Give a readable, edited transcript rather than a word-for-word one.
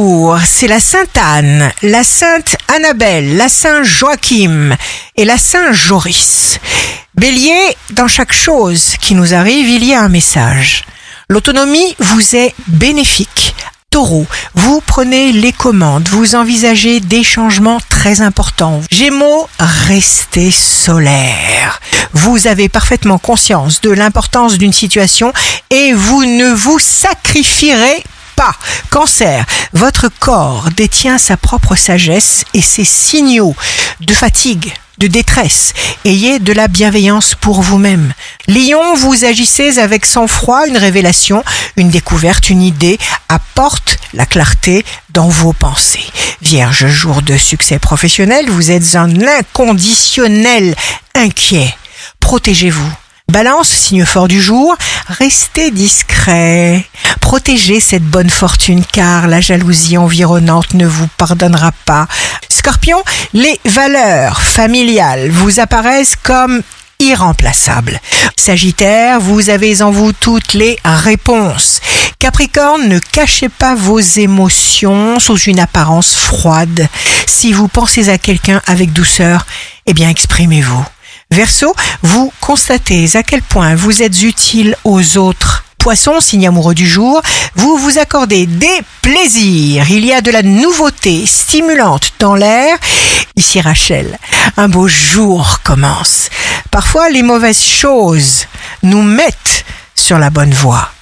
jour, c'est la Sainte Anne, la Sainte Annabelle, la Saint Joachim et la Saint Joris. Bélier, dans chaque chose qui nous arrive, il y a un message. L'autonomie vous est bénéfique. Taureau, vous prenez les commandes, vous envisagez des changements très importants. Gémeaux, restez solaire. Vous avez parfaitement conscience de l'importance d'une situation et vous ne vous sacrifierez pas. Cancer, votre corps détient sa propre sagesse et ses signaux de fatigue, de détresse. Ayez de la bienveillance pour vous-même. Lion, vous agissez avec sang-froid, une révélation, une découverte, une idée apporte la clarté dans vos pensées. Vierge, jour de succès professionnel, vous êtes un inconditionnel inquiet. Protégez-vous. Balance, signe fort du jour, restez discret. Protégez cette bonne fortune car la jalousie environnante ne vous pardonnera pas. Scorpion, les valeurs familiales vous apparaissent comme irremplaçables. Sagittaire, vous avez en vous toutes les réponses. Capricorne, ne cachez pas vos émotions sous une apparence froide. Si vous pensez à quelqu'un avec douceur, exprimez-vous. Verseau, vous constatez à quel point vous êtes utile aux autres. Poisson, signe amoureux du jour, vous vous accordez des plaisirs. Il y a de la nouveauté stimulante dans l'air. Ici Rachel, un beau jour commence. Parfois, les mauvaises choses nous mettent sur la bonne voie.